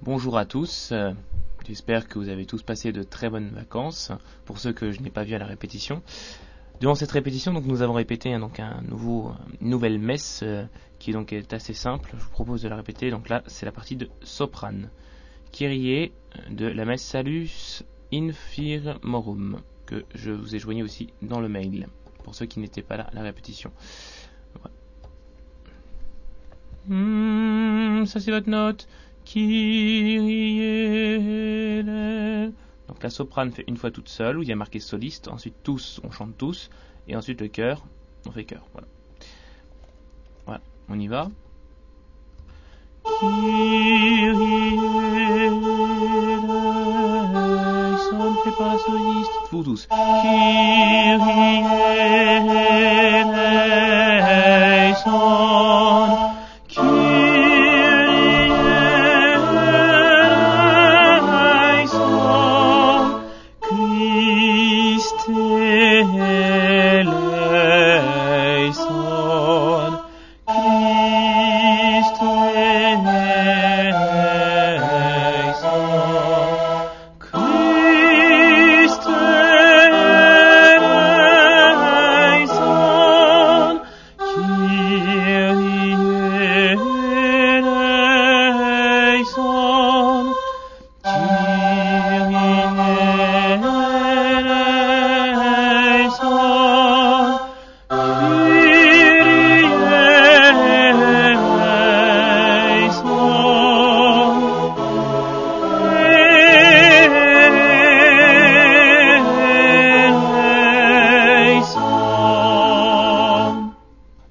bonjour à tous, j'espère que vous avez tous passé de très bonnes vacances, pour ceux que je n'ai pas vus à la répétition. Durant cette répétition, donc, nous avons répété une nouvelle messe qui donc est assez simple, je vous propose de la répéter. Donc là, c'est la partie de soprane. Kyrie de la messe Salus Infirmorum, que je vous ai joigné aussi dans le mail, pour ceux qui n'étaient pas là à la répétition. Ouais. Ça c'est votre note. Kyrie. Donc la soprane fait une fois toute seule, où il y a marqué soliste, ensuite tous, on chante tous, et ensuite le chœur, on fait chœur. Voilà, on y va. Kyrie eleison, fait par la soliste, vous tous. Kyrie